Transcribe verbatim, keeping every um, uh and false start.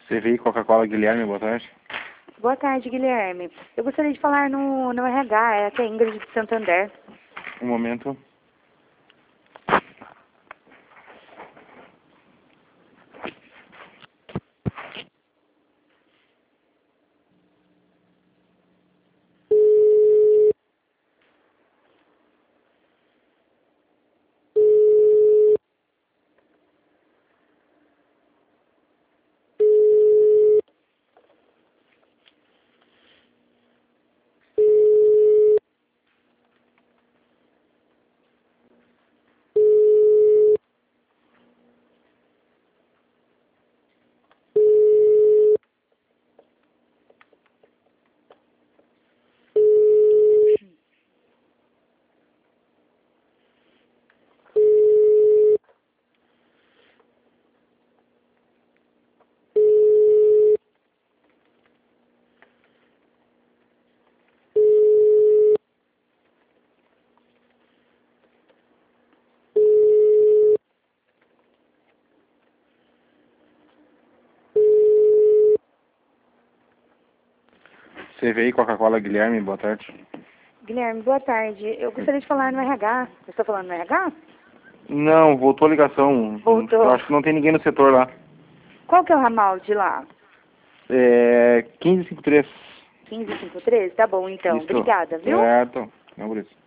C V I Coca-Cola Guilherme, boa tarde. Boa tarde, Guilherme. Eu gostaria de falar no, no R H, é aqui é Ingrid de Santander. Um momento. C V I Coca-Cola Guilherme, boa tarde. Guilherme, boa tarde. Eu gostaria de falar no R H. Eu estou falando no R H? Não, voltou a ligação. Voltou. Eu acho que não tem ninguém no setor lá. Qual que é o ramal de lá? É... quinze cinquenta e três. quinze cinquenta e três? Tá bom, então. Isso. Obrigada, viu? Certo. Não, por isso.